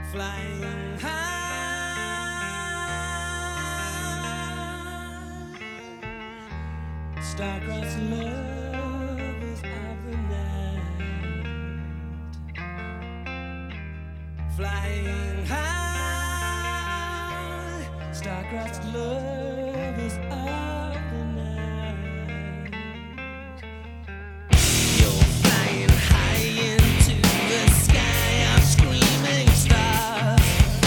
flying high, star-crossed lovers of the night, flying high, star-crossed lovers of the night. You're flying high into the sky of screaming stars,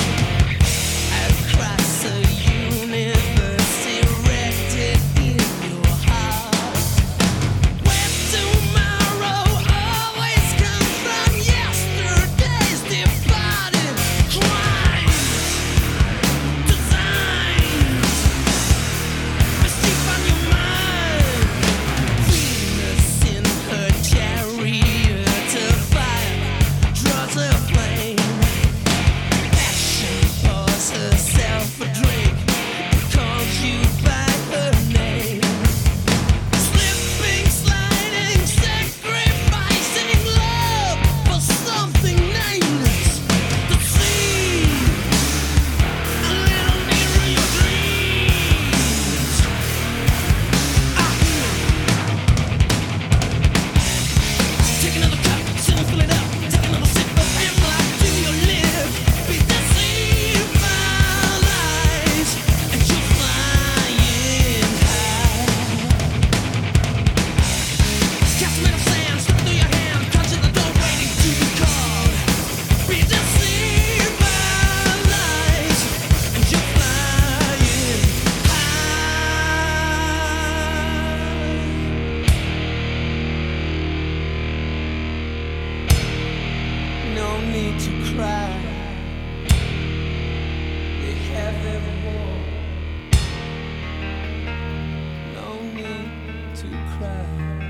across the universe erected in your heart, where tomorrow always comes from yesterday's departed crimes, designs, mischief on your mind. Venus in her chariot of fire draws a flame. Passion pours herself a drink, calls you by her name. Slipping, sliding, sacrificing love for something nameless. The sea, a little nearer your dreams. Take another cup, sit and fill it up. Take another sip of hemlock to your lips. Be deceived by lies, and you're flying high. Cast a metal sand, slip through your hand, touching the door, waiting to be called. Be deceived by lies, and you're flying high. No need to cry. They have their reward. No need to cry.